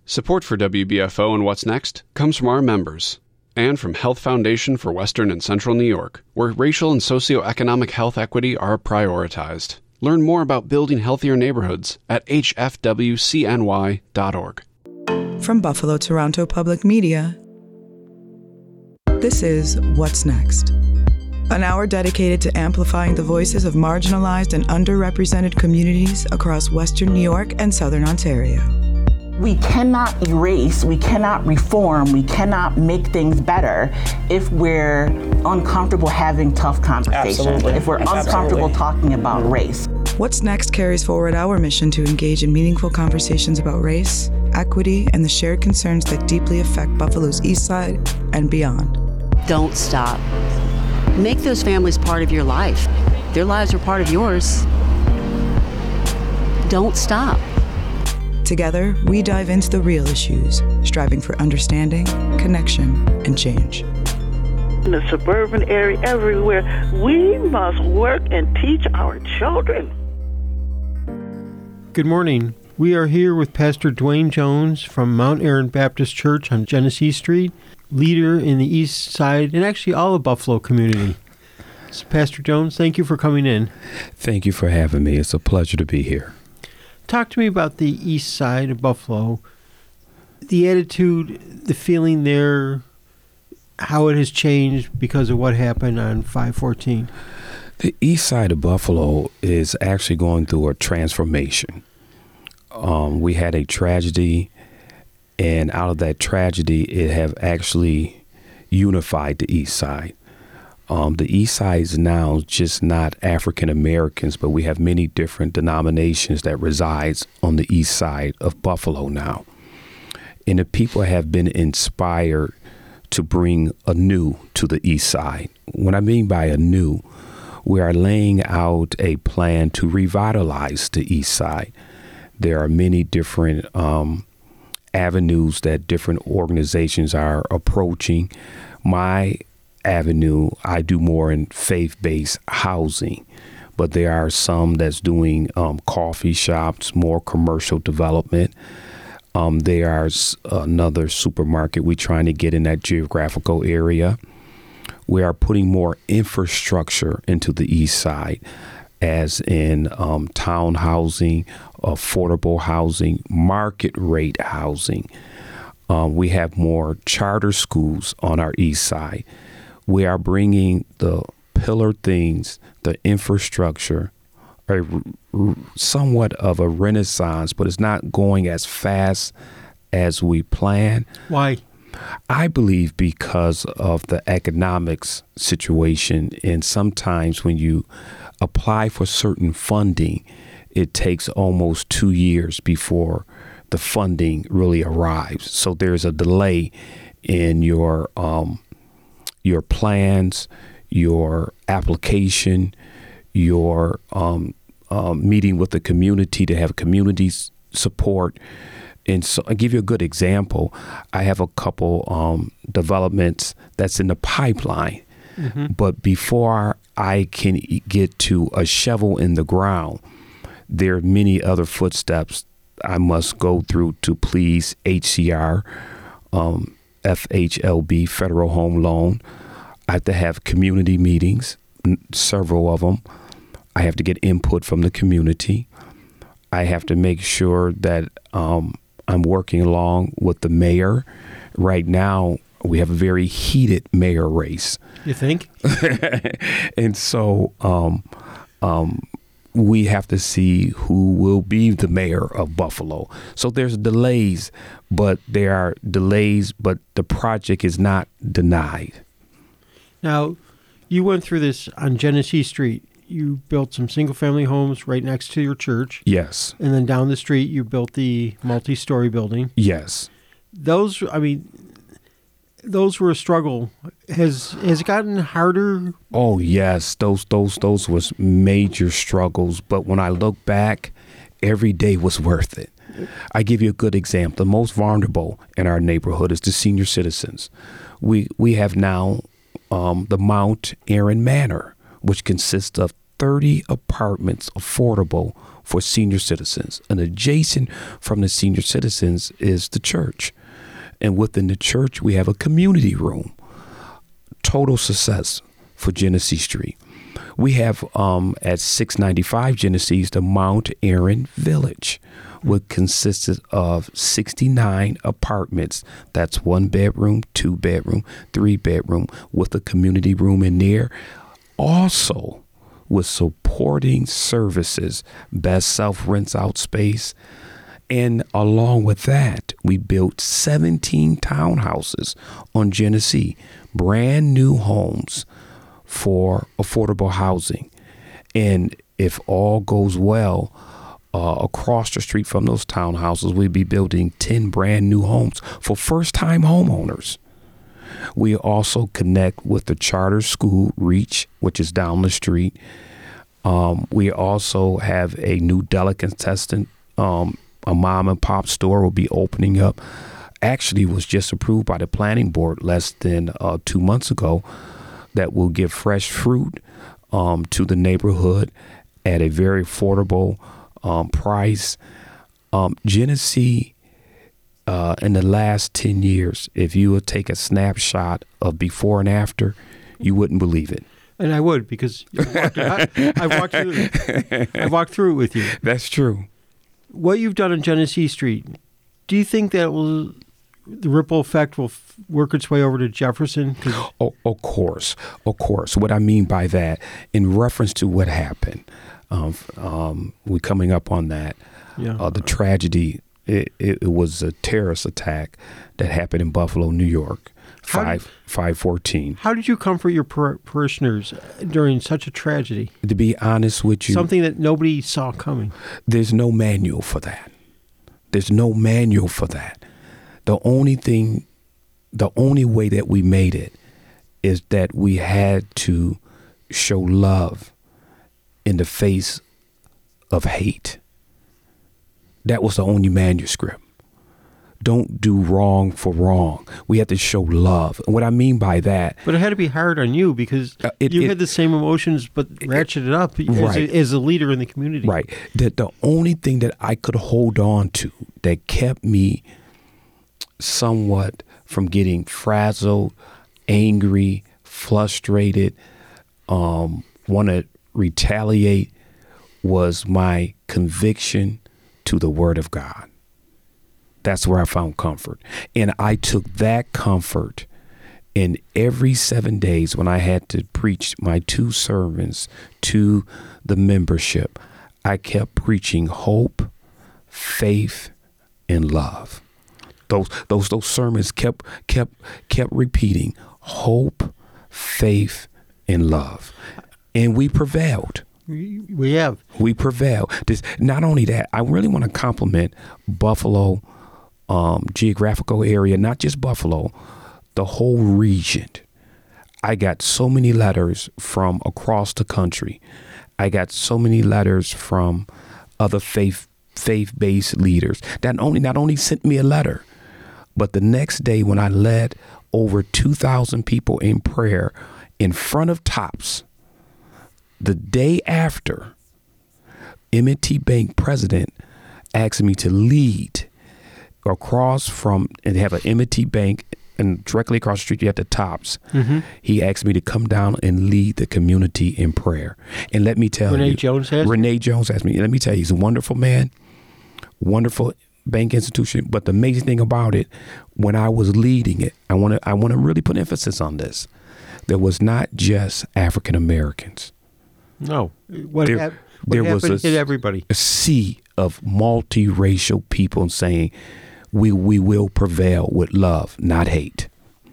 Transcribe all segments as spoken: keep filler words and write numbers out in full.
Support for W B F O and What's Next comes from our members and from Health Foundation for Western and Central New York, where racial and socioeconomic health equity are prioritized. Learn more about building healthier neighborhoods at h f w c n y dot org. From Buffalo Toronto Public Media, this is What's Next, an hour dedicated to amplifying the voices of marginalized and underrepresented communities across Western New York and Southern Ontario. We cannot erase, we cannot reform, we cannot make things better if we're uncomfortable having tough conversations, Absolutely. if we're Absolutely. uncomfortable talking about race. What's Next carries forward our mission to engage in meaningful conversations about race, equity, and the shared concerns that deeply affect Buffalo's East Side and beyond. Don't stop. Make those families part of your life. Their lives are part of yours. Don't stop. Together, we dive into the real issues, striving for understanding, connection, and change. In the suburban area, everywhere, we must work and teach our children. Good morning. We are here with Pastor Dwayne Jones from Mount Aaron Baptist Church on Genesee Street, leader in the East Side and actually all of Buffalo community. So Pastor Jones, thank you for coming in. Thank you for having me. It's a pleasure to be here. Talk to me about the East Side of Buffalo, the attitude, the feeling there, how it has changed because of what happened on five fourteen. The East Side of Buffalo is actually going through a transformation. Um, we had a tragedy, and out of that tragedy, it have actually unified the East Side. Um, the East Side is now just not African Americans, but we have many different denominations that resides on the East Side of Buffalo now. And the people have been inspired to bring anew to the East Side. What I mean by anew, we are laying out a plan to revitalize the East Side. There are many different um, avenues that different organizations are approaching. My avenue, I do more in faith-based housing, but there are some that's doing um, coffee shops, more commercial development. Um, there's another supermarket we're trying to get in that geographical area. We are putting more infrastructure into the East Side, as in um, town housing, affordable housing, market rate housing. Um, we have more charter schools on our East Side. We are bringing the pillar things, the infrastructure, a r- somewhat of a renaissance, but it's not going as fast as we plan. Why? I believe because of the economics situation, and sometimes when you apply for certain funding, it takes almost two years before the funding really arrives. So there's a delay in your um, your plans, your application, your um, um, meeting with the community to have community support. And so I'll give you a good example. I have a couple um, developments that's in the pipeline. Mm-hmm. But before I can get to a shovel in the ground, there are many other footsteps I must go through to please H C R, um, F H L B, Federal Home Loan. I have to have community meetings, several of them. I have to get input from the community. I have to make sure that um, I'm working along with the mayor. Right now, we have a very heated mayor race. You think? And so um, um, we have to see who will be the mayor of Buffalo. So there's delays, but there are delays, but the project is not denied. Now, you went through this on Genesee Street. You built some single-family homes right next to your church. Yes. And then down the street, you built the multi-story building. Yes. Those, I mean, those were a struggle. Has has it gotten harder? Oh, yes. Those those those was major struggles. But when I look back, every day was worth it. I give you a good example. The most vulnerable in our neighborhood is the senior citizens. We we have now um, the Mount Aaron Manor, which consists of thirty apartments affordable for senior citizens. And adjacent from the senior citizens is the church. And within the church, we have a community room. Total success for Genesee Street. We have um, at six ninety-five Genesee the Mount Aaron Village, which consisted of sixty-nine apartments. That's one bedroom, two bedroom, three bedroom, with a community room in there. Also with supporting services, best self rents out space. And along with that, we built seventeen townhouses on Genesee, brand new homes for affordable housing. And if all goes well, uh, across the street from those townhouses, we'll be building ten brand new homes for first time homeowners. We also connect with the charter school Reach, which is down the street. Um, we also have a new delicatessen, um, a mom and pop store will be opening up. Actually was just approved by the planning board less than uh, two months ago, that will give fresh fruit um, to the neighborhood at a very affordable um, price. Um, Genesee, uh, in the last ten years, if you would take a snapshot of before and after, you wouldn't believe it. And I would, because I've walked, I, I've walked through it. I've walked through it with you. That's true. What you've done on Genesee Street, do you think that will, the ripple effect will f- work its way over to Jefferson? Oh, of course, of course. What I mean by that, in reference to what happened, um, um, we're coming up on that. Yeah. Uh, the tragedy, it, it, it was a terrorist attack that happened in Buffalo, New York, five five fourteen. How did you comfort your par- parishioners during such a tragedy? To be honest with you, something that nobody saw coming. There's no manual for that. There's no manual for that. The only thing, the only way that we made it is that we had to show love in the face of hate. That was the only manuscript. Don't do wrong for wrong. We had to show love. And what I mean by that... But it had to be hard on you because uh, it, you it, had the same emotions but ratcheted up as, right. a, as a leader in the community. Right. That the only thing that I could hold on to that kept me somewhat from getting frazzled, angry, frustrated, um, want to retaliate was my conviction to the Word of God. That's where I found comfort. And I took that comfort in every seven days when I had to preach my two sermons to the membership. I kept preaching hope, faith, and love. Those those those sermons kept kept kept repeating hope, faith, and love. And we prevailed. We have. We prevailed. This, not only that, I really want to compliment Buffalo Um, geographical area, not just Buffalo, the whole region. I got so many letters from across the country. I got so many letters from other faith faith-based leaders that only not only sent me a letter, but the next day when I led over two thousand people in prayer in front of Tops, the day after, M and T Bank president asked me to lead across from, and they have an M and T Bank, and directly across the street you have the Tops. Mm-hmm. He asked me to come down and lead the community in prayer. And let me tell Renee you, Renee Jones asked Renee Jones asked me. Let me tell you, he's a wonderful man, wonderful bank institution. But the amazing thing about it, when I was leading it, I want to I want to really put emphasis on this. There was not just African Americans. No, what, there, hap- what there happened was a, hit everybody. A sea of multiracial people saying, We we will prevail with love, not hate.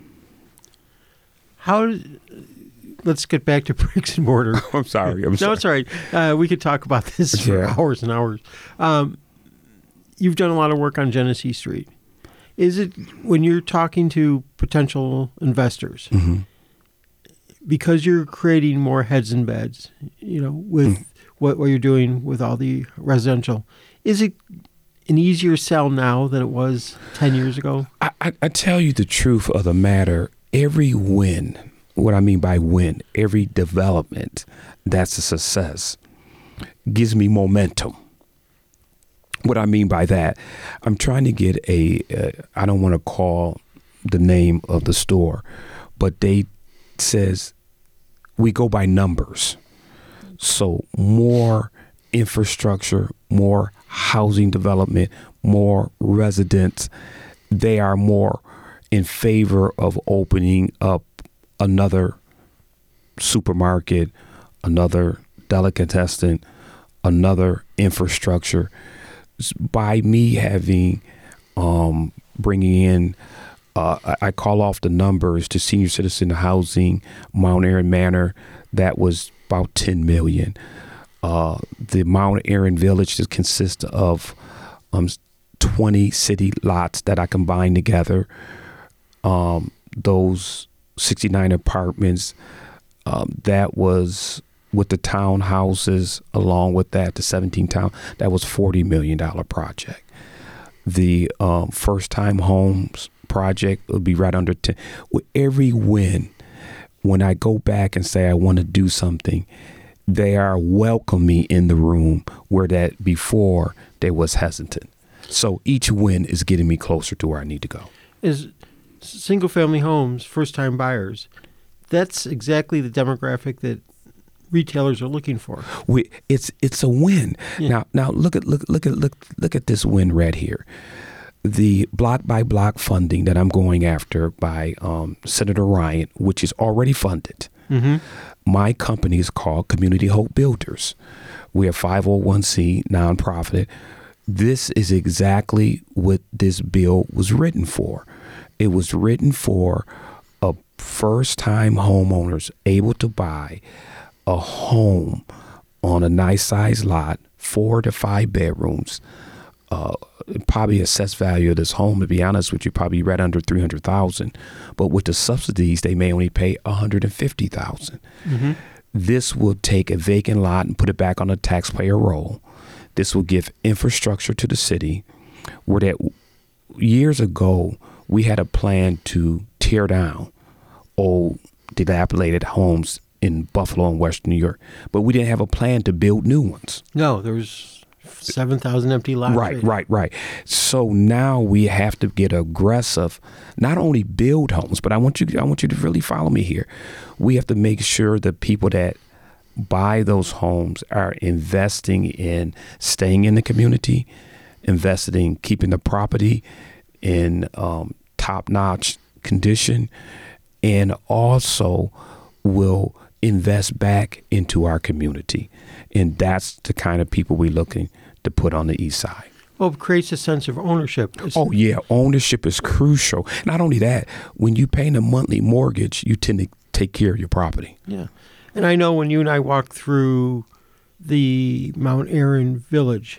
How? Let's get back to bricks and mortar. I'm sorry. I'm no, sorry. it's all right. Uh, we could talk about this for Yeah. hours and hours. Um, you've done a lot of work on Genesee Street. Is it when you're talking to potential investors, Mm-hmm. because you're creating more heads and beds, you know, with mm. what, what you're doing with all the residential, is it an easier sell now than it was ten years ago? I, I, I tell you the truth of the matter. Every win, what I mean by win, every development that's a success gives me momentum. what I mean by that, I'm trying to get a, uh, I don't want to call the name of the store, but they says we go by numbers. So more infrastructure, more housing development, more residents. They are more in favor of opening up another supermarket, another delicatessen, another infrastructure. By me having, um, bringing in, uh, I, I call off the numbers to senior citizen housing, Mount Airy Manor, that was about ten million. Uh, the Mount Airy Village that consists of um, twenty city lots that I combined together. Um, those sixty-nine apartments, um, that was with the townhouses, along with that, the seventeen town, that was forty million dollars project. The um, first time homes project would be right under ten. With every win, when I go back and say I want to do something, they are welcome me in the room, where that before they was hesitant. So each win is getting me closer to where I need to go. Is single family homes, first time buyers, that's exactly the demographic that retailers are looking for. We, it's it's a win. Yeah. Now now look at look look at look look at this win right here. The block by block funding that I'm going after by um, Senator Ryan, which is already funded. Mm-hmm. My company is called Community Hope Builders. We are five oh one c nonprofit. This is exactly what this bill was written for. It was written for a first-time homeowners able to buy a home on a nice size lot, four to five bedrooms. Uh, probably assessed value of this home, to be honest with you, probably right under three hundred thousand dollars. But with the subsidies, they may only pay one hundred fifty thousand dollars. Mm-hmm. This will take a vacant lot and put it back on the taxpayer roll. This will give infrastructure to the city, where that years ago, we had a plan to tear down old dilapidated homes in Buffalo and Western New York, but we didn't have a plan to build new ones. No, there was seven thousand empty lots. Right, right, right. So now we have to get aggressive, not only build homes, but I want you, I want you to really follow me here. We have to make sure that people that buy those homes are investing in staying in the community, investing in keeping the property in um, top-notch condition, and also will invest back into our community. And that's the kind of people we're looking to put on the east side. Well, it creates a sense of ownership. It's oh, yeah. Ownership is crucial. Not only that, when you're paying a monthly mortgage, you tend to take care of your property. Yeah. And I know when you and I walked through the Mount Airy Village,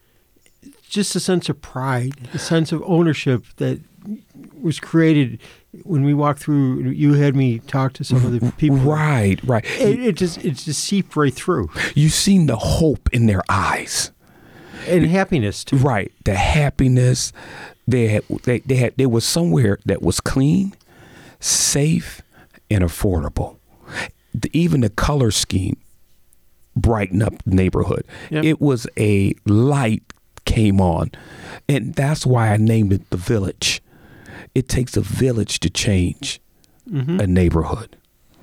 just a sense of pride, a sense of ownership that was created when we walked through. You had me talk to some of the people. Right, right. It, it just it just seeped right through. You seen the hope in their eyes. And happiness, too. Right. The happiness. They had, they, they had, there was somewhere that was clean, safe, and affordable. The, even the color scheme brightened up the neighborhood. Yep. It was a light came on. And that's why I named it the Village. It takes a village to change mm-hmm. a neighborhood.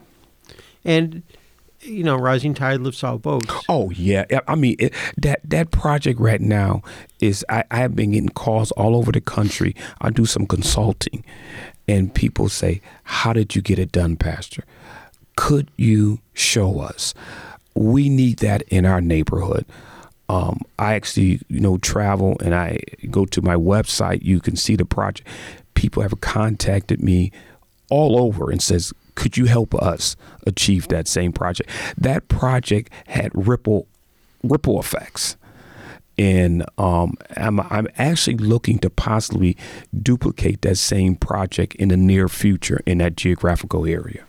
And, you know, rising tide lifts all boats. Oh, yeah. I mean, it, that that project right now is, I, I have been getting calls all over the country. I do some consulting, and people say, how did you get it done, Pastor? Could you show us? We need that in our neighborhood. Um, I actually, you know, travel and I go to my website. You can see the project. People have contacted me all over and says, could you help us achieve that same project? That project had ripple ripple effects. And um, I'm, I'm actually looking to possibly duplicate that same project in the near future in that geographical area.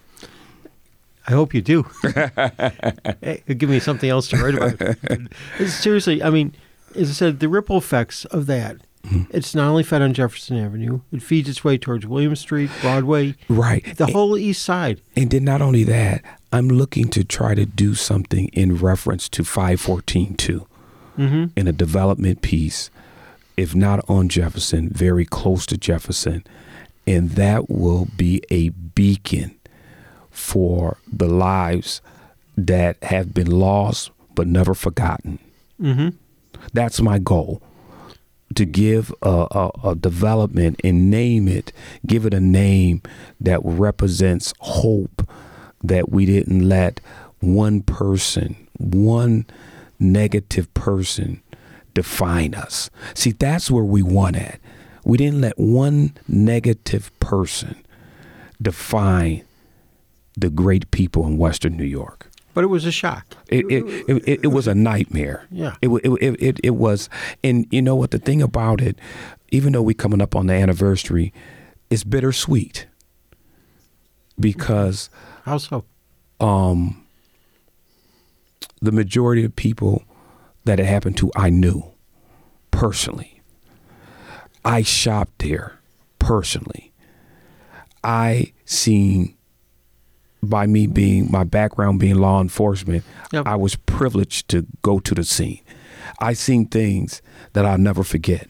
I hope you do. Hey, give me something else to write about. Seriously, I mean, as I said, the ripple effects of that, mm-hmm. it's not only fed on Jefferson Avenue, it feeds its way towards William Street, Broadway, right, the and, whole east side. And then not only that, I'm looking to try to do something in reference to five fourteen too. mm-hmm. in a development piece, if not on Jefferson, very close to Jefferson. And that will be a beacon for the lives that have been lost but never forgotten. Mm-hmm. That's my goal, to give a, a, a development and name it, give it a name that represents hope, that we didn't let one person, one negative person define us. See, that's where we won at. We didn't let one negative person define the great people in Western New York. But it was a shock. It it, it, it, it was a nightmare. Yeah. It, it it it it was, and you know what? The thing about it, even though we're coming up on the anniversary, it's bittersweet. Because how so? Um, the majority of people that it happened to, I knew personally. I shopped there personally. I seen, by me being, my background being law enforcement, yep. I was privileged to go to the scene. I seen things that I'll never forget.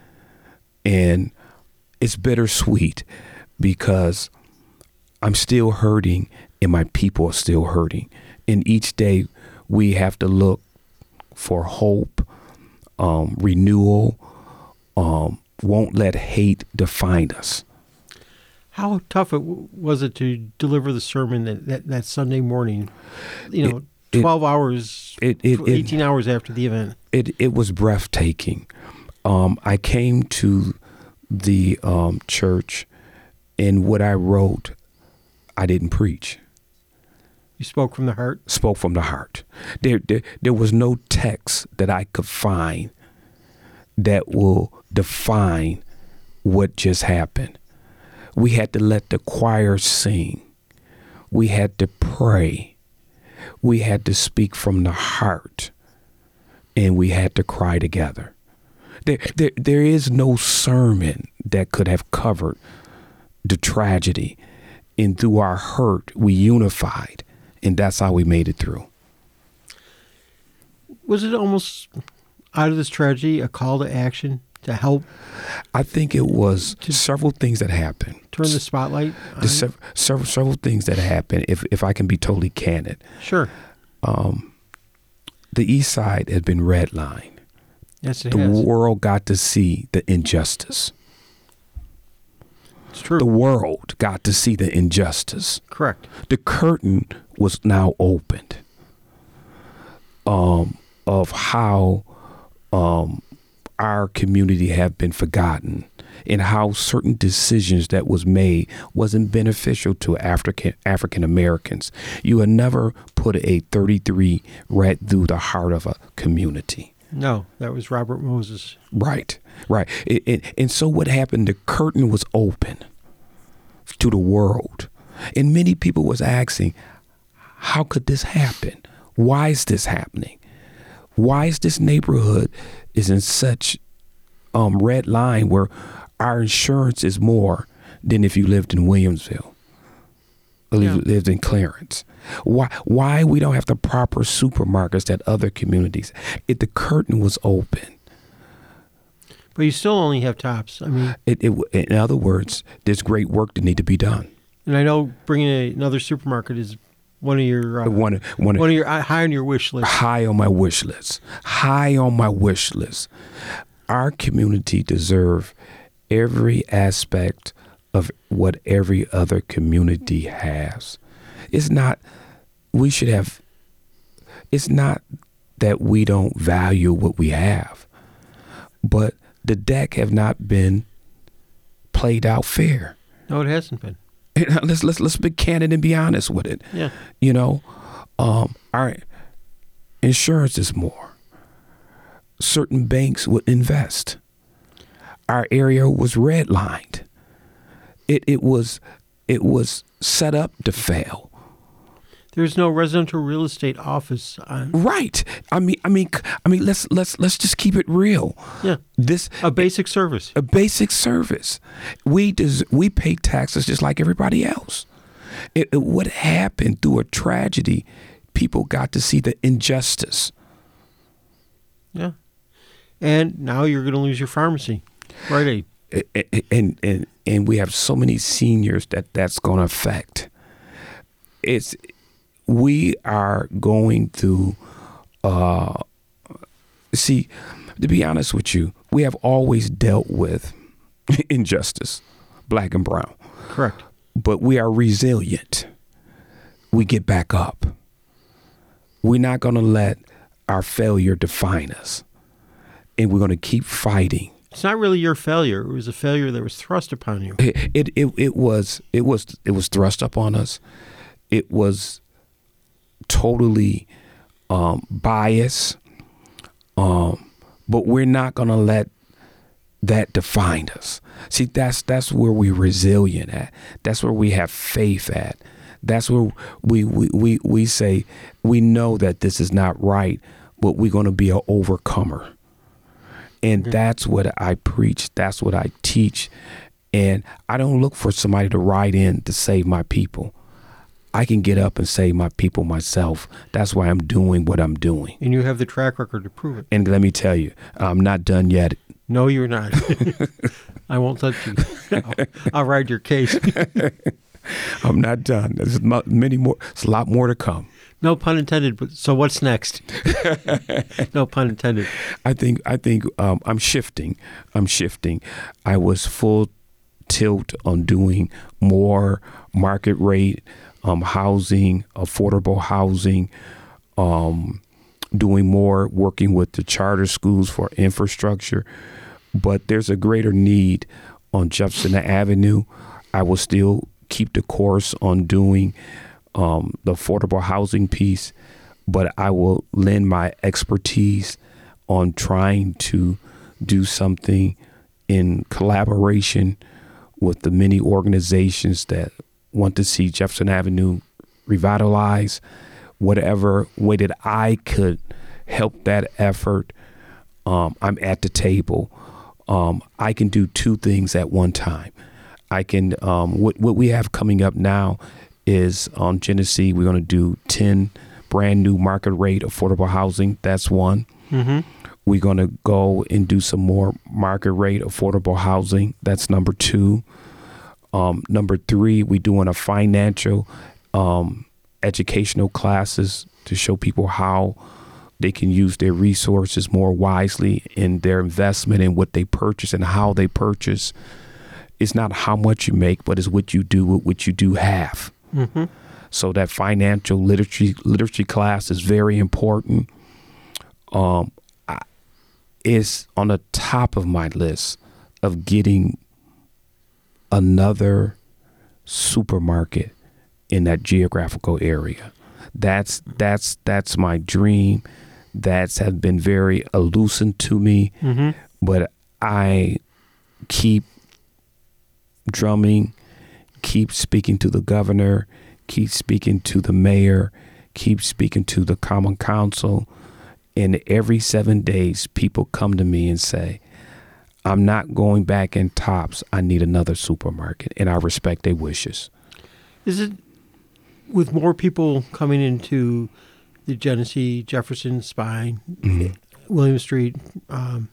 And it's bittersweet because I'm still hurting and my people are still hurting. And each day we have to look for hope, um, renewal, um, won't let hate define us. How tough it w- was it to deliver the sermon that, that, that Sunday morning? You know, it, twelve it, hours, it, it, eighteen it, hours after the event. It it was breathtaking. Um, I came to the um, church, and what I wrote, I didn't preach. You spoke from the heart? Spoke from the heart. There, there, there was no text that I could find that will define what just happened. We had to let the choir sing. We had to pray. We had to speak from the heart. And we had to cry together. There, there, there is no sermon that could have covered the tragedy. And through our hurt, we unified. And that's how we made it through. Was it almost out of this tragedy a call to action to help? I think it was several things that happened. Turn the spotlight on several, several several things that happened. If if I can be totally candid, sure. Um, the East Side has been redlined. Yes, it the has. The world got to see the injustice. It's true. The world got to see the injustice. Correct. The curtain was now opened. Um, of how um. our community have been forgotten, and how certain decisions that was made wasn't beneficial to African African Americans. You would never put a thirty-three right through the heart of a community. No, that was Robert Moses. Right, right. It, it, and so what happened, the curtain was open to the world. And many people was asking, how could this happen? Why is this happening? Why is this neighborhood is in such um, red line where our insurance is more than if you lived in Williamsville or yeah. lived in Clarence? Why why we don't have the proper supermarkets that other communities? If the curtain was open. But you still only have Tops. I mean, it, it, in other words, there's great work that need to be done. And I know bringing a, another supermarket is one of your uh, one, one, one of your uh, high on your wish list. High on my wish list. High on my wish list. Our community deserves every aspect of what every other community has. It's not, we should have, it's not that we don't value what we have, but the deck have not been played out fair. No, it hasn't been. Let's let's let's be candid and be honest with it. Yeah. You know, um, our insurance is more. Certain banks would invest. Our area was redlined. It it was it was set up to fail. There's no residential real estate office on. Right. I mean, I mean, I mean. Let's let's let's just keep it real. Yeah. This a basic service. A basic service. We des- we pay taxes just like everybody else. It, it, what happened through a tragedy? People got to see the injustice. Yeah. And now you're going to lose your pharmacy. Rite Aid. And, and, and, and we have so many seniors that that's going to affect. It's, we are going through, uh, see, to be honest with you, we have always dealt with injustice, black and brown. Correct. But we are resilient. We get back up. We're not going to let our failure define us. And we're going to keep fighting. It's not really your failure. It was a failure that was thrust upon you. It it it, it was it was it was thrust upon us. It was totally um, biased. Um, but we're not going to let that define us. See, that's that's where we're resilient at. That's where we have faith at. That's where we we, we, we say we know that this is not right, but we're going to be an overcomer. And mm-hmm. that's what I preach. That's what I teach. And I don't look for somebody to ride in to save my people. I can get up and save my people myself. That's why I'm doing what I'm doing. And you have the track record to prove it. And let me tell you, I'm not done yet. No, you're not. I won't touch you. I'll, I'll ride your case. I'm not done. There's many more. There's a lot more to come. No pun intended. But so what's next? No pun intended. I think. I think um, I'm shifting. I'm shifting. I was full tilt on doing more market rate um, housing, affordable housing. Um, doing more, working with the charter schools for infrastructure. But there's a greater need on Jefferson Avenue. I will still keep the course on doing um, the affordable housing piece, but I will lend my expertise on trying to do something in collaboration with the many organizations that want to see Jefferson Avenue revitalized. Whatever way that I could help that effort, um, I'm at the table. Um, I can do two things at one time. I can, um, what, what we have coming up now is on Genesee, we're going to do ten brand new market rate affordable housing. That's one. Mm-hmm. We're going to go and do some more market rate affordable housing. That's number two. Um, number three, we're doing a financial um educational classes to show people how they can use their resources more wisely in their investment and what they purchase and how they purchase. It's not how much you make, but it's what you do with what you do have. Mm-hmm. So that financial literacy literacy class is very important. Um, I, it's on the top of my list of getting another supermarket in that geographical area. That's that's that's my dream. That's have been very elusive to me, mm-hmm. but I keep drumming, keep speaking to the governor, keep speaking to the mayor, keep speaking to the common council, and every seven days people come to me and say, I'm not going back in Tops. I need another supermarket, and I respect their wishes. Is it with more people coming into the Genesee, Jefferson, Spine, mm-hmm. William Street, um,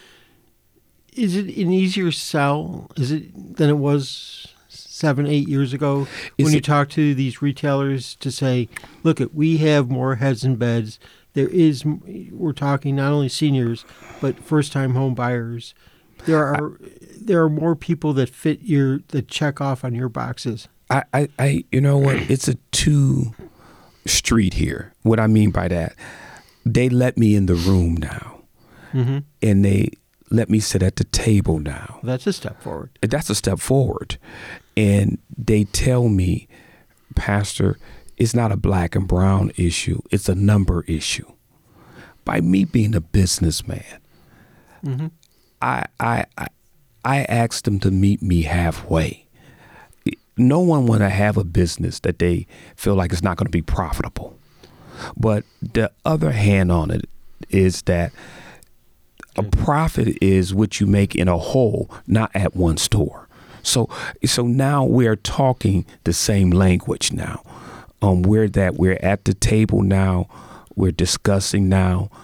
is it an easier sell? Is it than it was seven, eight years ago is when you it, talk to these retailers to say, look, it, we have more heads and beds. There is, we're talking not only seniors, but first-time home buyers. There are I, there are more people that fit your that check off on your boxes. I, I, I, you know what? It's a two street here. What I mean by that, they let me in the room now, mm-hmm. and they let me sit at the table now. That's a step forward. That's a step forward. And they tell me, Pastor, it's not a black and brown issue. It's a number issue. By me being a businessman, mm-hmm. I, I, I, I asked them to meet me halfway. No one want to have a business that they feel like it's not going to be profitable. But the other hand on it is that a profit is what you make in a whole, not at one store. So so now we're talking the same language now. Um, we're that we're at the table now. We're discussing now.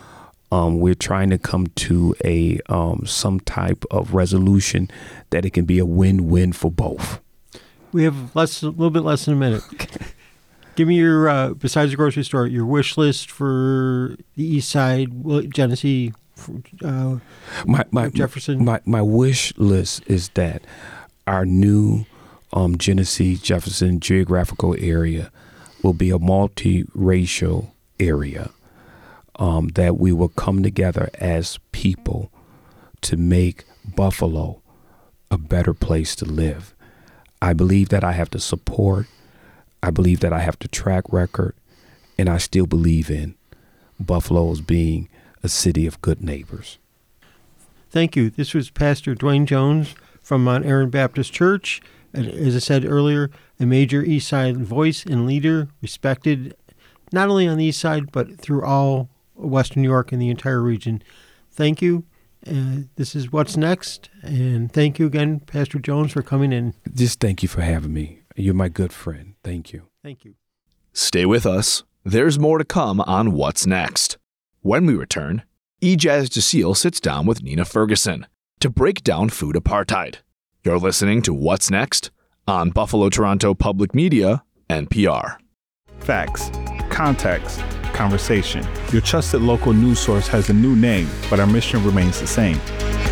Um, we're trying to come to a um, some type of resolution that it can be a win-win for both. We have less, a little bit less than a minute. Give me your, uh, besides the grocery store, your wish list for the East Side, Genesee, uh, my, my, Jefferson. My, my wish list is that our new um, Genesee, Jefferson geographical area will be a multiracial area, um, that we will come together as people to make Buffalo a better place to live. I believe that I have the support. I believe that I have the track record, and I still believe in Buffalo as being a city of good neighbors. Thank you. This was Pastor Dwayne Jones from Mount Aaron Baptist Church. And as I said earlier, a major East Side voice and leader, respected not only on the East Side, but through all Western New York and the entire region. Thank you. Uh, this is What's Next. And thank you again, Pastor Jones, for coming in. Just thank you for having me. You're my good friend. Thank you. Thank you. Stay with us. There's more to come on What's Next. When we return, Ijaz Jaseel sits down with Nina Ferguson to break down food apartheid. You're listening to What's Next on Buffalo Toronto Public Media, N P R. Facts, context, conversation. Your trusted local news source has a new name, but our mission remains the same.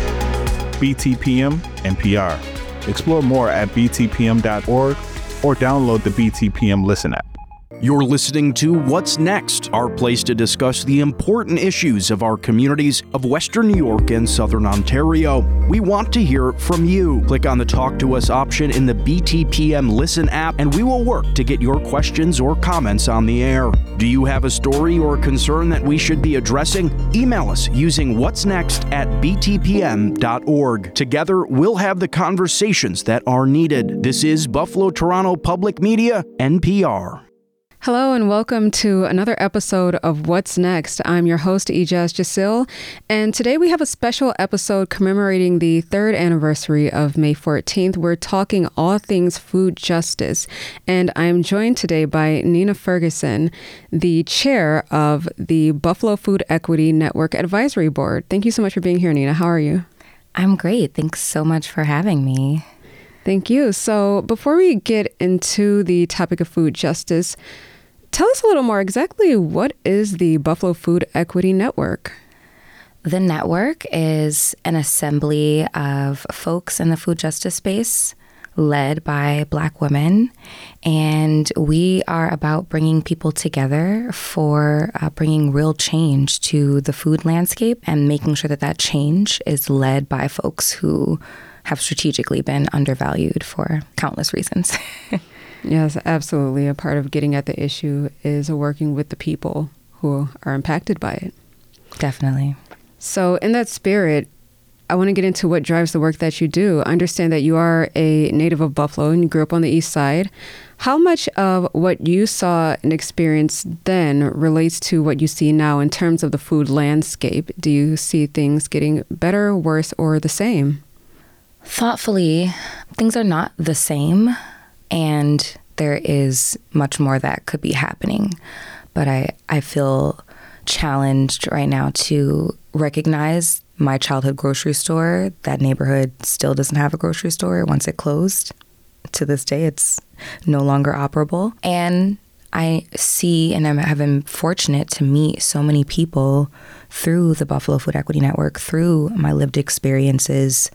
B T P M N P R. Explore more at b t p m dot org or download the B T P M Listen app. You're listening to What's Next, our place to discuss the important issues of our communities of Western New York and Southern Ontario. We want to hear from you. Click on the Talk to Us option in the B T P M Listen app, and we will work to get your questions or comments on the air. Do you have a story or concern that we should be addressing? Email us using what's next at b t p m dot org. Together, we'll have the conversations that are needed. This is Buffalo Toronto Public Media, N P R. Hello and welcome to another episode of What's Next. I'm your host, Ijaz Jaseel, and today we have a special episode commemorating the third anniversary of May fourteenth. We're talking all things food justice, and I'm joined today by Nina Ferguson, the chair of the Buffalo Food Equity Network Advisory Board. Thank you so much for being here, Nina. How are you? I'm great. Thanks so much for having me. Thank you. So before we get into the topic of food justice, tell us a little more exactly what is the Buffalo Food Equity Network? The network is an assembly of folks in the food justice space led by Black women, and we are about bringing people together for uh, bringing real change to the food landscape and making sure that that change is led by folks who have strategically been undervalued for countless reasons. Yes, absolutely. A part of getting at the issue is working with the people who are impacted by it. Definitely. So in that spirit, I want to get into what drives the work that you do. I understand that you are a native of Buffalo and you grew up on the East Side. How much of what you saw and experienced then relates to what you see now in terms of the food landscape? Do you see things getting better, worse, or the same? Thoughtfully, things are not the same, and there is much more that could be happening. But I, I feel challenged right now to recognize my childhood grocery store. That neighborhood still doesn't have a grocery store once it closed. To this day, it's no longer operable. And I see and I have been fortunate to meet so many people through the Buffalo Food Equity Network, through my lived experiences,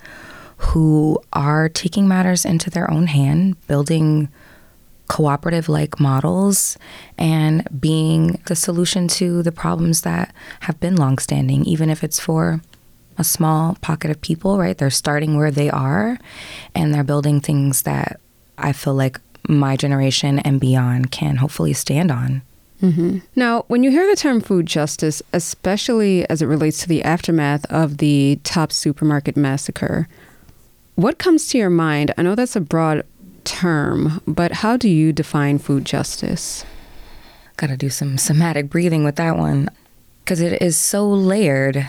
who are taking matters into their own hand, building cooperative-like models, and being the solution to the problems that have been longstanding, even if it's for a small pocket of people, right? They're starting where they are, and they're building things that I feel like my generation and beyond can hopefully stand on. Mm-hmm. Now, when you hear the term food justice, especially as it relates to the aftermath of the Tops Supermarket massacre, what comes to your mind? I know that's a broad term, but how do you define food justice? Got to do some somatic breathing with that one, because it is so layered.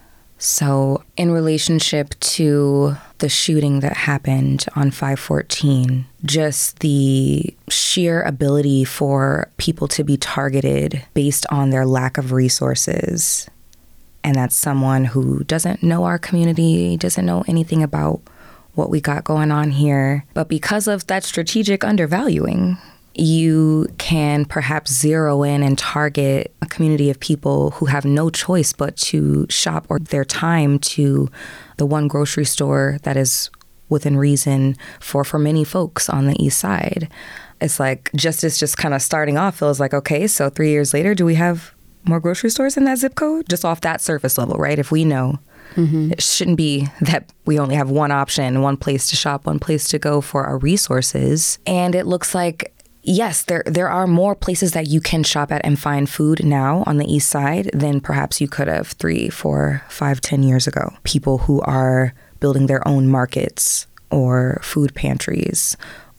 So in relationship to the shooting that happened on five fourteen, just the sheer ability for people to be targeted based on their lack of resources And that's someone who doesn't know our community, doesn't know anything about what we got going on here. But because of that strategic undervaluing, you can perhaps zero in and target a community of people who have no choice but to shop or their time to the one grocery store that is within reason for, for many folks on the East Side. It's like justice just kind of starting off feels like, okay, so three years later, do we have more grocery stores in that zip code? Just off that surface level, right? If we know, mm-hmm. It shouldn't be that we only have one option, one place to shop, one place to go for our resources. And it looks like, yes, there there are more places that you can shop at and find food now on the East Side than perhaps you could have three, four, five, ten years ago. People who are building their own markets or food pantries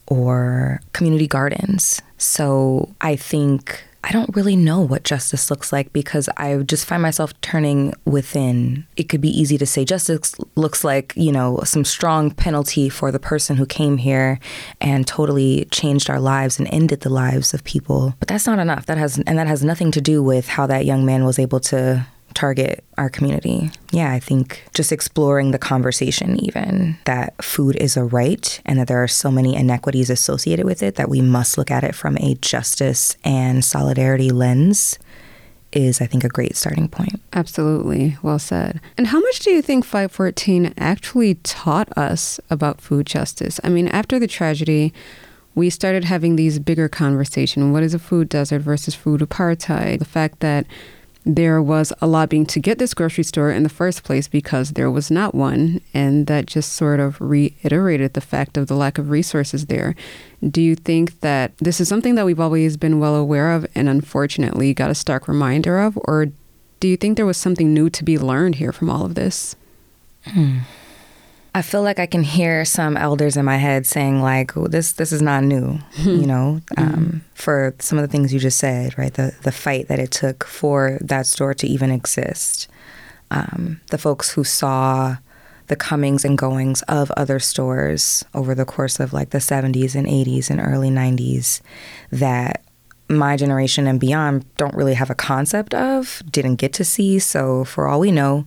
or community gardens. So I think I don't really know what justice looks like because I just find myself turning within. It could be easy to say justice looks like, you know, some strong penalty for the person who came here and totally changed our lives and ended the lives of people. But that's not enough. That has and that has nothing to do with how that young man was able to target our community. Yeah, I think just exploring the conversation even that food is a right and that there are so many inequities associated with it that we must look at it from a justice and solidarity lens is, I think, a great starting point. Absolutely. Well said. And how much do you think five fourteen actually taught us about food justice? I mean, after the tragedy, we started having these bigger conversations. What is a food desert versus food apartheid? The fact that there was a lobbying to get this grocery store in the first place because there was not one, and that just sort of reiterated the fact of the lack of resources there. Do you think that this is something that we've always been well aware of and unfortunately got a stark reminder of, or do you think there was something new to be learned here from all of this? Hmm. I feel like I can hear some elders in my head saying like, oh, this this is not new, you know, um, mm-hmm. for some of the things you just said, right? The the fight that it took for that store to even exist. Um, the folks who saw the comings and goings of other stores over the course of like the seventies and eighties and early nineties that my generation and beyond don't really have a concept of, didn't get to see. So for all we know,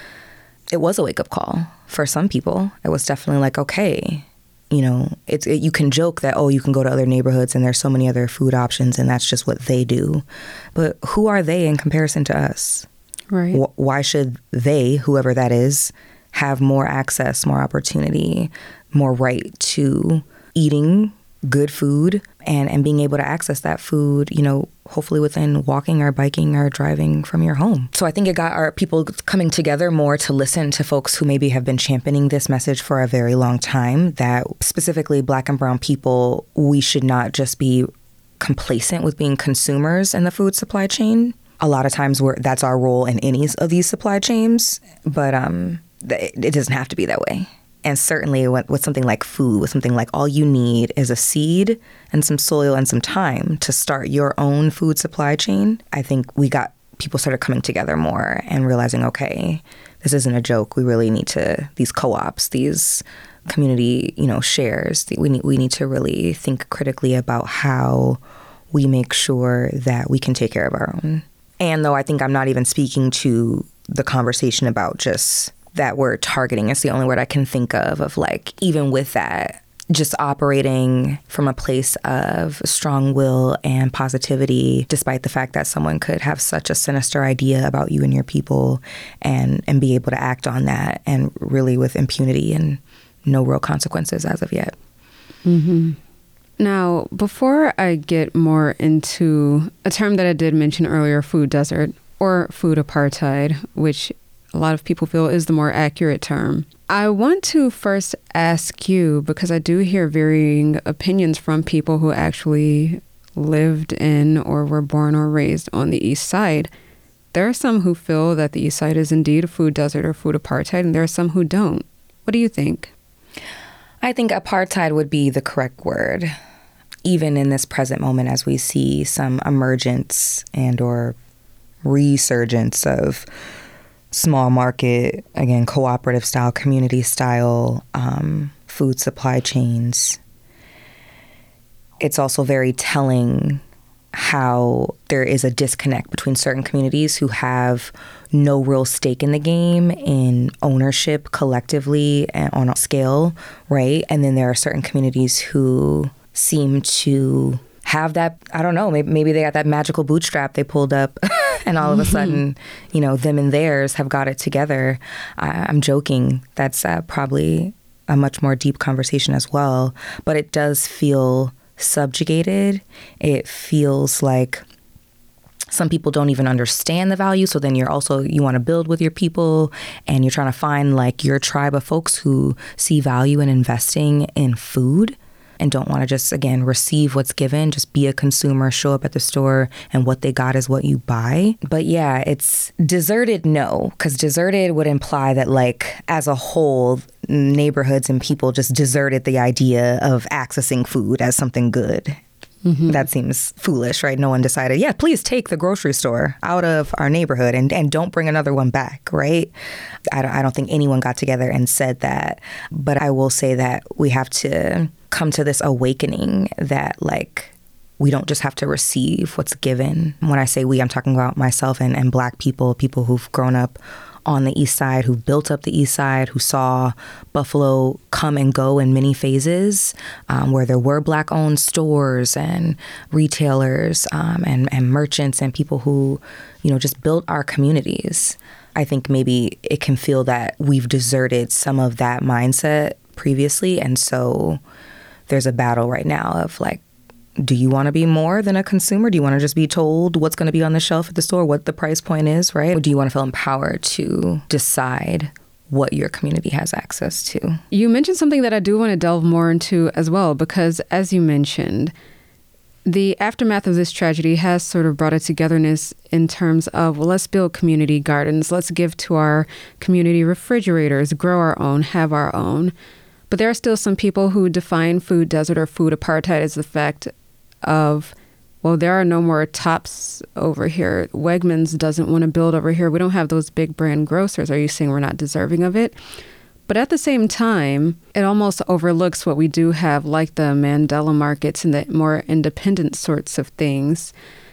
it was a wake-up call. For some people, it was definitely like, okay, you know, it's it, you can joke that, oh, you can go to other neighborhoods and there's so many other food options and that's just what they do. But who are they in comparison to us? Right. Wh- why should they, whoever that is, have more access, more opportunity, more right to eating good food and, and being able to access that food, you know, hopefully within walking or biking or driving from your home. So I think it got our people coming together more to listen to folks who maybe have been championing this message for a very long time, that specifically Black and brown people, we should not just be complacent with being consumers in the food supply chain. A lot of times we're, that's our role in any of these supply chains, but um, it doesn't have to be that way. And certainly with something like food, with something like all you need is a seed and some soil and some time to start your own food supply chain, I think we got people started coming together more and realizing, okay, this isn't a joke. We really need to, these co-ops, these community, you know, shares, we need, we need to really think critically about how we make sure that we can take care of our own. And though I think I'm not even speaking to the conversation about just that word targeting, is the only word I can think of, of like, even with that, just operating from a place of strong will and positivity, despite the fact that someone could have such a sinister idea about you and your people and, and be able to act on that and really with impunity and no real consequences as of yet. Mm-hmm. Now, before I get more into a term that I did mention earlier, food desert or food apartheid, which a lot of people feel is the more accurate term, I want to first ask you, because I do hear varying opinions from people who actually lived in or were born or raised on the East Side. There are some who feel that the East Side is indeed a food desert or food apartheid, and there are some who don't. What do you think? I think apartheid would be the correct word, even in this present moment as we see some emergence and or resurgence of small market, again, cooperative style, community style um, food supply chains. It's also very telling how there is a disconnect between certain communities who have no real stake in the game in ownership collectively and on a scale, right? And then there are certain communities who seem to have that, I don't know, maybe, maybe they got that magical bootstrap they pulled up and all of a sudden, you know, them and theirs have got it together. I, I'm joking. That's uh, probably a much more deep conversation as well. But it does feel subjugated. It feels like some people don't even understand the value. So then you're also, you want to build with your people and you're trying to find like your tribe of folks who see value in investing in food and don't want to just, again, receive what's given, just be a consumer, show up at the store, and what they got is what you buy. But yeah, it's deserted, no, because deserted would imply that, like, as a whole, neighborhoods and people just deserted the idea of accessing food as something good. Mm-hmm. That seems foolish, right? No one decided, yeah, please take the grocery store out of our neighborhood and, and don't bring another one back, right? I don't, I don't think anyone got together and said that. But I will say that we have to come to this awakening that, like, we don't just have to receive what's given. When I say we, I'm talking about myself and, and Black people, people who've grown up on the East Side, who built up the East Side, who saw Buffalo come and go in many phases, um, where there were Black-owned stores and retailers um, and, and merchants and people who, you know, just built our communities. I think maybe it can feel that we've deserted some of that mindset previously, and so there's a battle right now of, like, do you want to be more than a consumer? Do you want to just be told what's going to be on the shelf at the store, what the price point is, right? Or do you want to feel empowered to decide what your community has access to? You mentioned something that I do want to delve more into as well, because as you mentioned, the aftermath of this tragedy has sort of brought a togetherness in terms of, well, let's build community gardens. Let's give to our community refrigerators, grow our own, have our own. But there are still some people who define food desert or food apartheid as the fact of, well, there are no more Tops over here. Wegmans doesn't want to build over here. We don't have those big brand grocers. Are you saying we're not deserving of it? But at the same time, it almost overlooks what we do have, like the Mandela markets and the more independent sorts of things.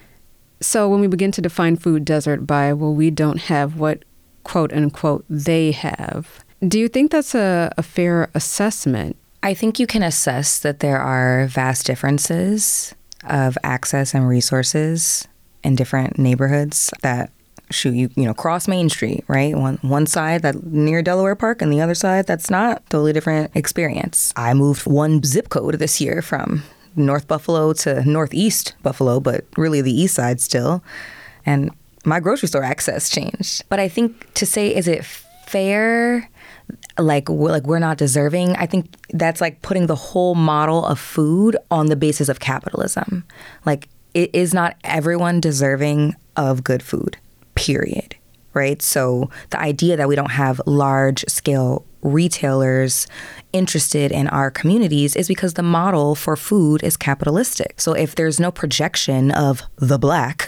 So when we begin to define food desert by, well, we don't have what, quote unquote, they have, do you think that's a, a fair assessment? I think you can assess that there are vast differences of access and resources in different neighborhoods that shoot you, you know, cross Main Street, right? One one side that near Delaware Park and the other side that's not. Totally different experience. I moved one zip code this year from North Buffalo to Northeast Buffalo, but really the east side still. And my grocery store access changed. But I think to say, is it fair? Like we're, like we're not deserving. I think that's like putting the whole model of food on the basis of capitalism. Like, it is not everyone deserving of good food, period. Right? So the idea that we don't have large scale retailers interested in our communities is because the model for food is capitalistic. So if there's no projection of the Black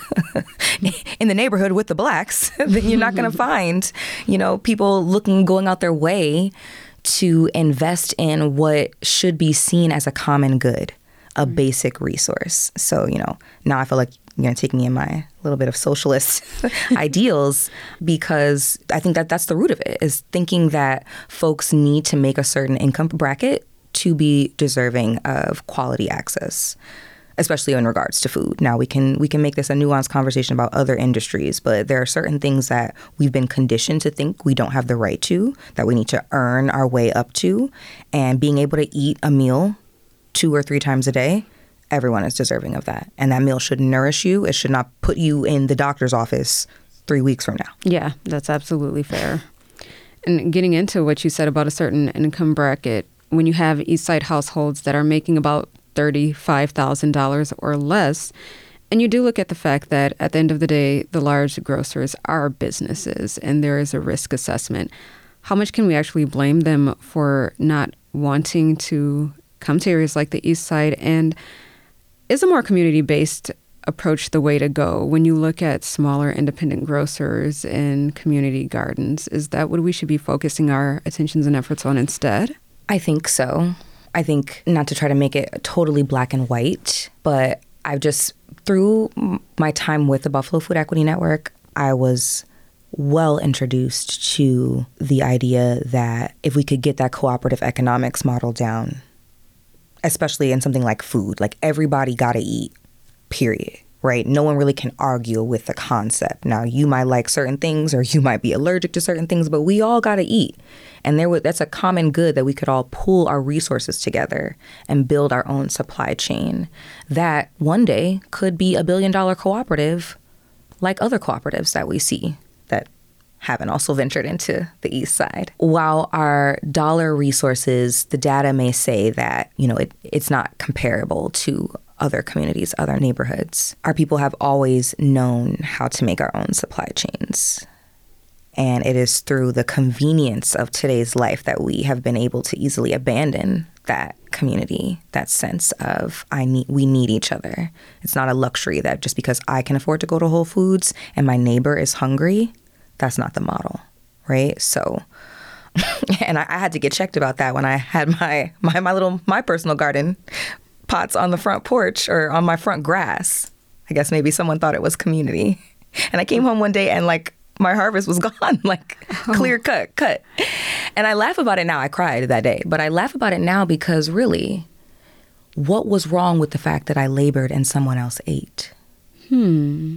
in the neighborhood with the Blacks, then you're not going to find, you know, people looking, going out their way to invest in what should be seen as a common good, a basic resource. So, you know, now I feel like you're going to take me in my little bit of socialist ideals, because I think that that's the root of it, is thinking that folks need to make a certain income bracket to be deserving of quality access, especially in regards to food. Now, we can we can make this a nuanced conversation about other industries, but there are certain things that we've been conditioned to think we don't have the right to, that we need to earn our way up to, and being able to eat a meal two or three times a day, everyone is deserving of that. And that meal should nourish you. It should not put you in the doctor's office three weeks from now. Yeah, that's absolutely fair. And getting into what you said about a certain income bracket, when you have East Side households that are making about thirty-five thousand dollars or less, and you do look at the fact that at the end of the day, the large grocers are businesses and there is a risk assessment. How much can we actually blame them for not wanting to come to areas like the East Side? And is a more community-based approach the way to go when you look at smaller independent grocers and community gardens? Is that what we should be focusing our attentions and efforts on instead? I think so. I think, not to try to make it totally black and white, but I've just through my time with the Buffalo Food Equity Network, I was well introduced to the idea that if we could get that cooperative economics model down, especially in something like food, like everybody got to eat, period, right? No one really can argue with the concept. Now, you might like certain things or you might be allergic to certain things, but we all got to eat. And there was, that's a common good that we could all pool our resources together and build our own supply chain that one day could be a billion dollar cooperative like other cooperatives that we see that haven't also ventured into the East Side. While our dollar resources, the data may say that, you know, it, it's not comparable to other communities, other neighborhoods. Our people have always known how to make our own supply chains. And it is through the convenience of today's life that we have been able to easily abandon that community, that sense of I need, we need each other. It's not a luxury that just because I can afford to go to Whole Foods and my neighbor is hungry, that's not the model, right? So, and I, I had to get checked about that when I had my, my my little, my personal garden pots on the front porch or on my front grass. I guess maybe someone thought it was community. And I came home one day and like my harvest was gone, like oh. clear cut, cut. And I laugh about it now. I cried that day, but I laugh about it now because really, what was wrong with the fact that I labored and someone else ate? Hmm.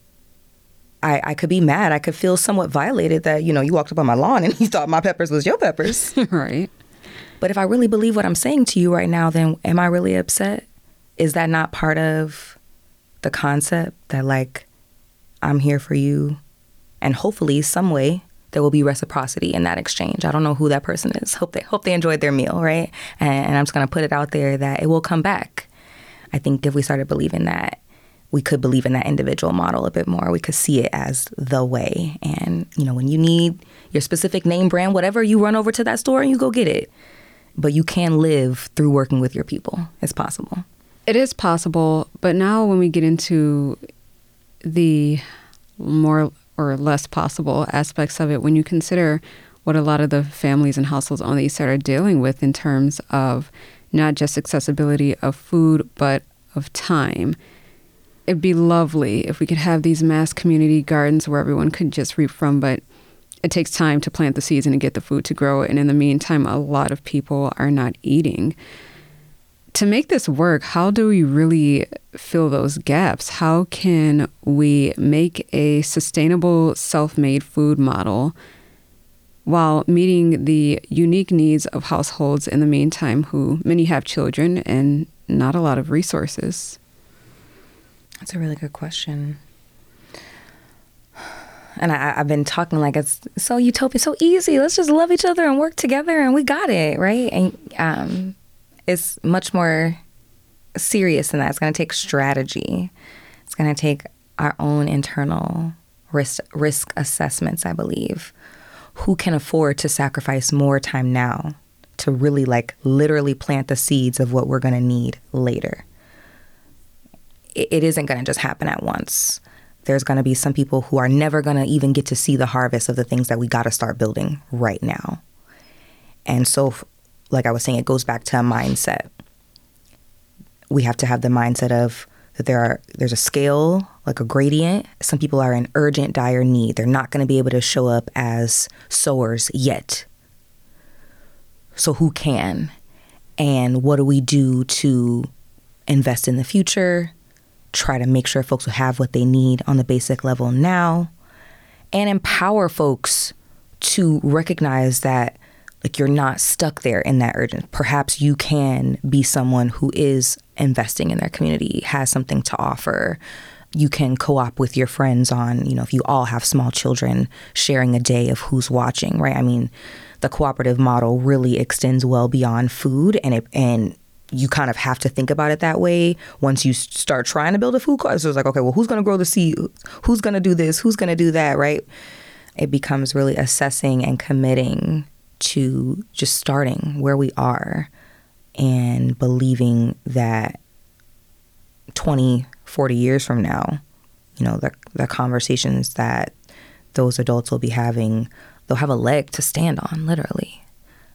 I, I could be mad. I could feel somewhat violated that, you know, you walked up on my lawn and you thought my peppers was your peppers. Right. But if I really believe what I'm saying to you right now, then am I really upset? Is that not part of the concept that, like, I'm here for you? And hopefully some way there will be reciprocity in that exchange. I don't know who that person is. Hope they hope they enjoyed their meal, right? And, and I'm just going to put it out there that it will come back. I think if we started believing that, we could believe in that individual model a bit more. We could see it as the way. And, you know, when you need your specific name brand, whatever, you run over to that store and you go get it. But you can live through working with your people. It's possible. It is possible. But now when we get into the more or less possible aspects of it, when you consider what a lot of the families and households on the East Side are dealing with in terms of not just accessibility of food, but of time, it'd be lovely if we could have these mass community gardens where everyone could just reap from, but it takes time to plant the seeds and to get the food to grow. And in the meantime, a lot of people are not eating. To make this work, how do we really fill those gaps? How can we make a sustainable, self-made food model while meeting the unique needs of households in the meantime who many have children and not a lot of resources? That's a really good question. And I, I've been talking like it's so utopian, so easy. Let's just love each other and work together and we got it, right? And um, it's much more serious than that. It's going to take strategy. It's going to take our own internal risk risk assessments, I believe. Who can afford to sacrifice more time now to really like literally plant the seeds of what we're going to need later? It isn't going to just happen at once. There's going to be some people who are never going to even get to see the harvest of the things that we got to start building right now. And so, like I was saying, it goes back to a mindset. We have to have the mindset of that there are there's a scale, like a gradient. Some people are in urgent, dire need. They're not going to be able to show up as sowers yet. So who can? And what do we do to invest in the future? Try to make sure folks will have what they need on the basic level now, and empower folks to recognize that like you're not stuck there in that urgent. Perhaps you can be someone who is investing in their community, has something to offer. You can co-op with your friends on, you know, if you all have small children, sharing a day of who's watching, right? I mean, the cooperative model really extends well beyond food, and it and you kind of have to think about it that way once you start trying to build a food cart. So it's like, okay, well, who's going to grow the seed? Who's going to do this? Who's going to do that, right? It becomes really assessing and committing to just starting where we are and believing that twenty, forty years from now, you know, the, the conversations that those adults will be having, they'll have a leg to stand on, literally.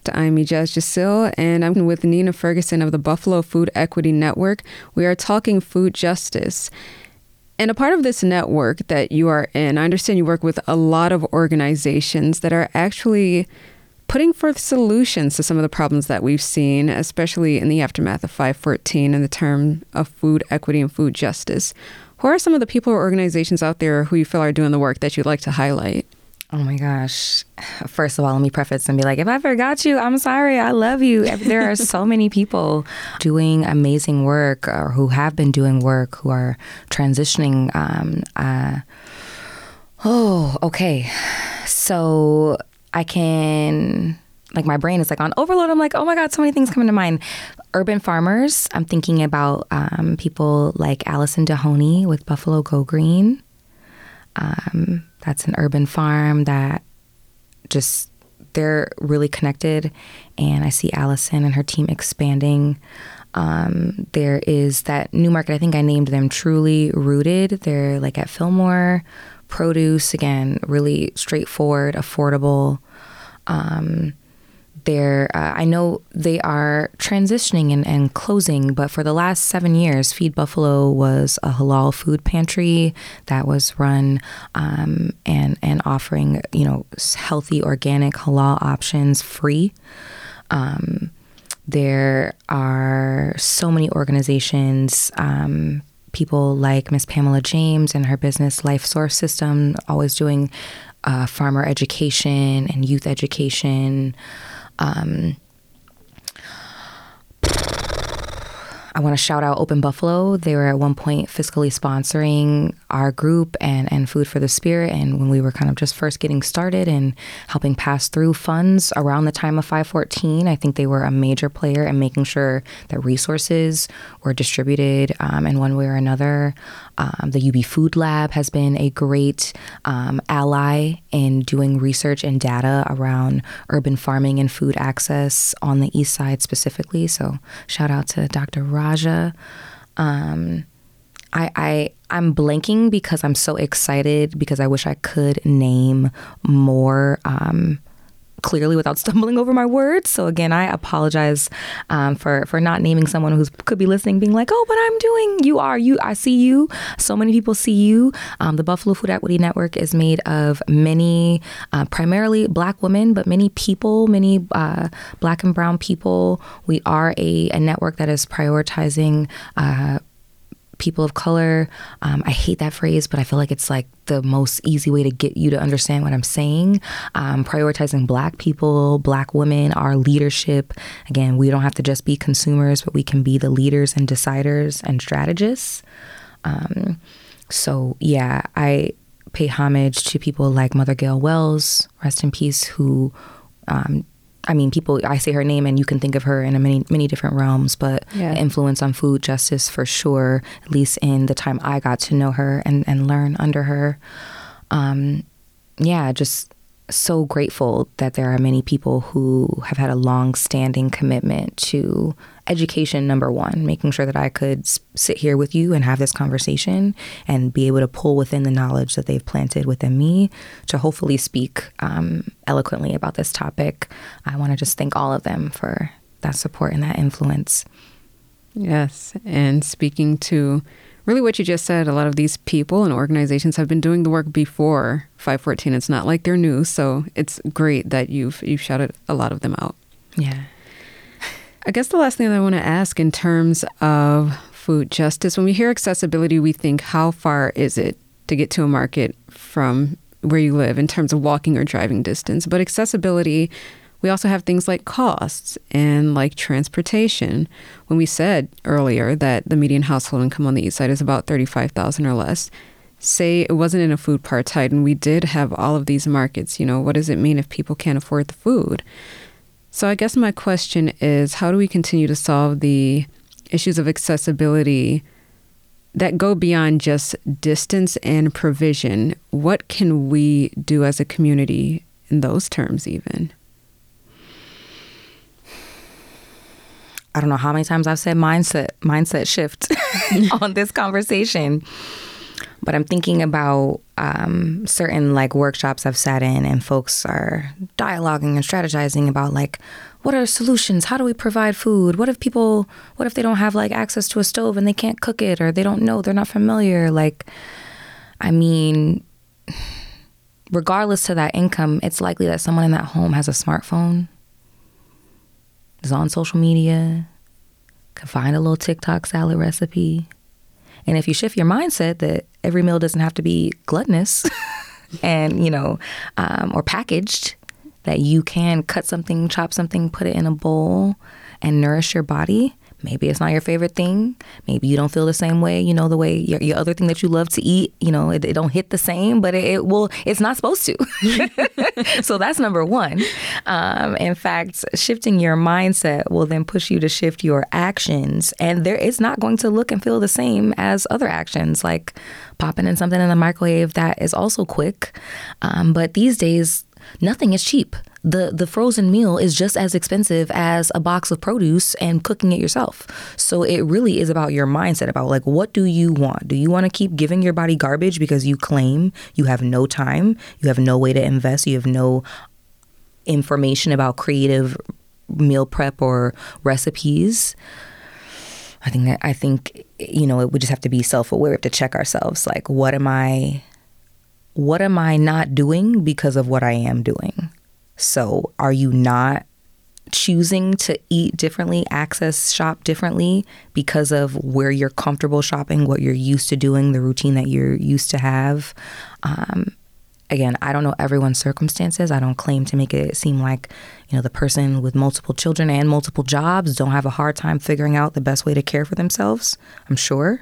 Next. I'm Ijaz Jasil, and I'm with Nina Ferguson of the Buffalo Food Equity Network. We are talking food justice. And a part of this network that you are in, I understand you work with a lot of organizations that are actually putting forth solutions to some of the problems that we've seen, especially in the aftermath of five fourteen in the term of food equity and food justice. Who are some of the people or organizations out there who you feel are doing the work that you'd like to highlight? Oh my gosh. First of all, let me preface and be like, if I forgot you, I'm sorry. I love you. There are so many people doing amazing work or who have been doing work, who are transitioning. Um, uh, oh, okay. So I can, like my brain is like on overload. I'm like, oh my God, so many things coming to mind. Urban farmers. I'm thinking about um, people like Allison Dehoney with Buffalo Go Green. Um, that's an urban farm that just, they're really connected. And I see Allison and her team expanding. Um, there is that new market, I think I named them Truly Rooted. They're like at Fillmore. Produce, again, really straightforward, affordable. Um, they're, uh, I know they are transitioning and, and closing, but for the last seven years, Feed Buffalo was a halal food pantry that was run um, and, and offering, you know, healthy, organic, halal options free. Um, there are so many organizations, um, people like Miss Pamela James and her business Life Source System, always doing uh, farmer education and youth education. Um, I want to shout out Open Buffalo. They were at one point fiscally sponsoring our group and, and Food for the Spirit. And when we were kind of just first getting started and helping pass through funds around the time of five fourteen, I think they were a major player in making sure that resources were distributed um, in one way or another. Um, the U B Food Lab has been a great um, ally in doing research and data around urban farming and food access on the East Side specifically. So shout out to Doctor Raja. Um, I, I, I'm blanking because I'm so excited because I wish I could name more um, clearly without stumbling over my words. So again, I apologize um, for, for not naming someone who could be listening, being like, oh, but I'm doing, you are, you, I see you. So many people see you. Um, the Buffalo Food Equity Network is made of many, uh, primarily Black women, but many people, many uh, Black and brown people. We are a, a network that is prioritizing uh, people of color. Um, I hate that phrase, but I feel like it's like the most easy way to get you to understand what I'm saying. Um, prioritizing Black people, Black women, our leadership. Again, we don't have to just be consumers, but we can be the leaders and deciders and strategists. Um, so yeah, I pay homage to people like Mother Gail Wells, rest in peace, who um, I mean, people, I say her name and you can think of her in a many, many different realms, but yeah. Influence on food justice for sure, at least in the time I got to know her and, and learn under her. Um, yeah, just so grateful that there are many people who have had a long-standing commitment to education, number one, making sure that I could sit here with you and have this conversation and be able to pull within the knowledge that they've planted within me to hopefully speak um, eloquently about this topic. I want to just thank all of them for that support and that influence. Yes, and speaking to really what you just said, a lot of these people and organizations have been doing the work before five fourteen. It's not like they're new, so it's great that you've you've shouted a lot of them out. Yeah. I guess the last thing that I want to ask in terms of food justice, when we hear accessibility, we think, how far is it to get to a market from where you live in terms of walking or driving distance? But accessibility, we also have things like costs and like transportation. When we said earlier that the median household income on the East Side is about thirty-five thousand dollars or less, say it wasn't in a food apartheid and we did have all of these markets, you know, what does it mean if people can't afford the food? So I guess my question is, how do we continue to solve the issues of accessibility that go beyond just distance and provision? What can we do as a community in those terms even? I don't know how many times I've said mindset, mindset shift on this conversation, but I'm thinking about um, certain like workshops I've sat in and folks are dialoguing and strategizing about like, what are solutions? How do we provide food? What if people, what if they don't have like access to a stove and they can't cook it, or they don't know, they're not familiar? Like, I mean, regardless to that income, it's likely that someone in that home has a smartphone, is on social media, can find a little TikTok salad recipe. And if you shift your mindset that every meal doesn't have to be gluttonous and, you know, um, or packaged, that you can cut something, chop something, put it in a bowl and nourish your body. Maybe it's not your favorite thing. Maybe you don't feel the same way, you know, the way your, your other thing that you love to eat, you know, it, it don't hit the same, but it, it will, it's not supposed to. So that's number one. Um, in fact, shifting your mindset will then push you to shift your actions, and there it's not going to look and feel the same as other actions, like popping in something in the microwave that is also quick. Um, but these days, nothing is cheap. The the frozen meal is just as expensive as a box of produce and cooking it yourself. So it really is about your mindset, about like, what do you want? Do you want to keep giving your body garbage because you claim you have no time, you have no way to invest, you have no information about creative meal prep or recipes? I think that I think, you know, we just have to be self-aware. We have to check ourselves. Like, what am I what am I not doing because of what I am doing? So are you not choosing to eat differently, access shop differently because of where you're comfortable shopping, what you're used to doing, the routine that you're used to have? Um, again, I don't know everyone's circumstances. I don't claim to make it seem like, you know, the person with multiple children and multiple jobs don't have a hard time figuring out the best way to care for themselves. I'm sure.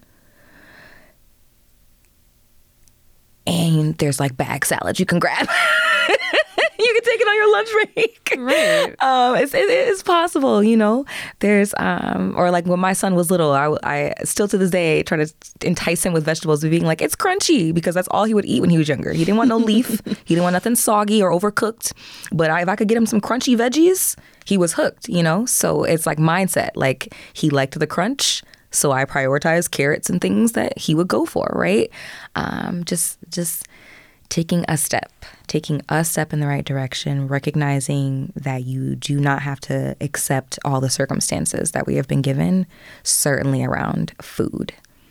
And there's like bag salads you can grab. You can take it on your lunch break. Right. Um, it's, it, it's possible, you know. There's, um, or like when my son was little, I, I still to this day try to entice him with vegetables, being like, it's crunchy, because that's all he would eat when he was younger. He didn't want no leaf. He didn't want nothing soggy or overcooked. But I, if I could get him some crunchy veggies, he was hooked, you know. So it's like mindset. Like, he liked the crunch, so I prioritized carrots and things that he would go for, right? Um, just, just taking a step, taking a step in the right direction, recognizing that you do not have to accept all the circumstances that we have been given, certainly around food.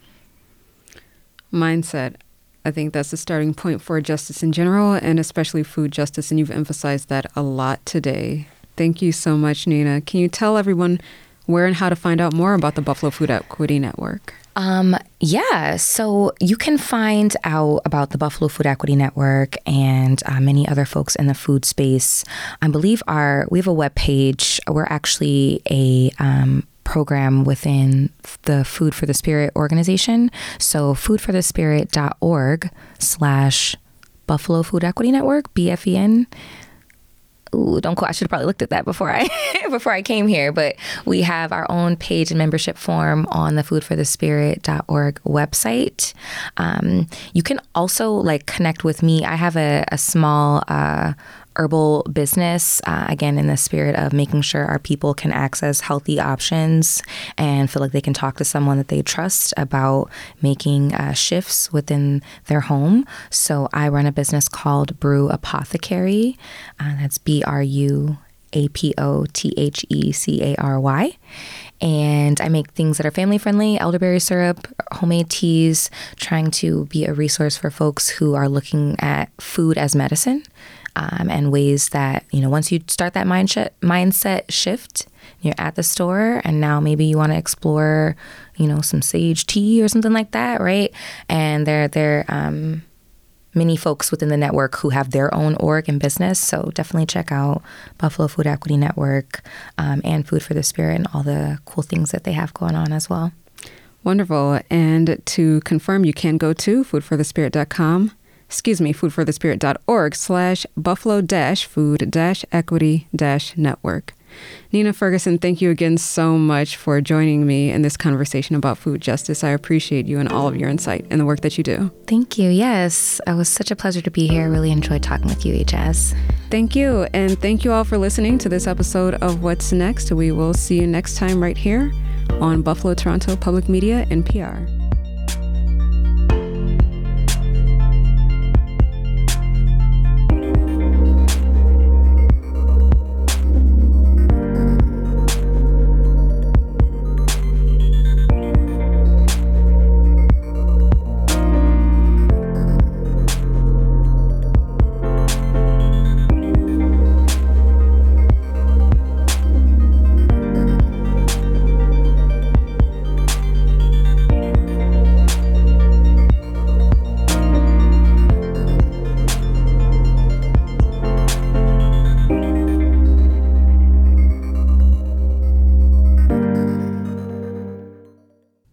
Mindset. I think that's the starting point for justice in general, and especially food justice, and you've emphasized that a lot today. Thank you so much, Nina. Can you tell everyone where and how to find out more about the Buffalo Food Equity Network? Um, yeah, so you can find out about the Buffalo Food Equity Network and uh, many other folks in the food space. I believe our we have a webpage. We're actually a um, program within the Food for the Spirit organization. So foodforthespirit.org slash Buffalo Food Equity Network, B F E N. Ooh, don't quote. I should have probably looked at that before I before I came here. But we have our own page and membership form on the food for the spirit dot org website. Um, you can also like connect with me. I have a, a small uh, herbal business, uh, again, in the spirit of making sure our people can access healthy options and feel like they can talk to someone that they trust about making uh, shifts within their home. So I run a business called Brew Apothecary. Uh, that's B R U A P O T H E C A R Y. And I make things that are family friendly, elderberry syrup, homemade teas, trying to be a resource for folks who are looking at food as medicine. Um, and ways that, you know, once you start that mindset mindset shift, you're at the store and now maybe you want to explore, you know, some sage tea or something like that, right? And there, there are um, many folks within the network who have their own org and business. So definitely check out Buffalo Food Equity Network um, and Food for the Spirit and all the cool things that they have going on as well. Wonderful. And to confirm, you can go to food for the spirit dot com. Excuse me, foodforthespirit.org slash buffalo dash food dash equity dash network. Nina Ferguson, thank you again so much for joining me in this conversation about food justice. I appreciate you and all of your insight and the work that you do. Thank you. Yes, it was such a pleasure to be here. I really enjoyed talking with you, Ijaz. Thank you. And thank you all for listening to this episode of What's Next. We will see you next time right here on Buffalo Toronto Public Media, N P R.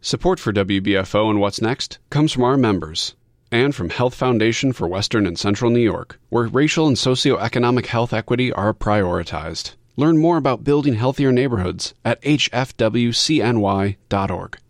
Support for W B F O and What's Next comes from our members and from Health Foundation for Western and Central New York, where racial and socioeconomic health equity are prioritized. Learn more about building healthier neighborhoods at h f w c n y dot org.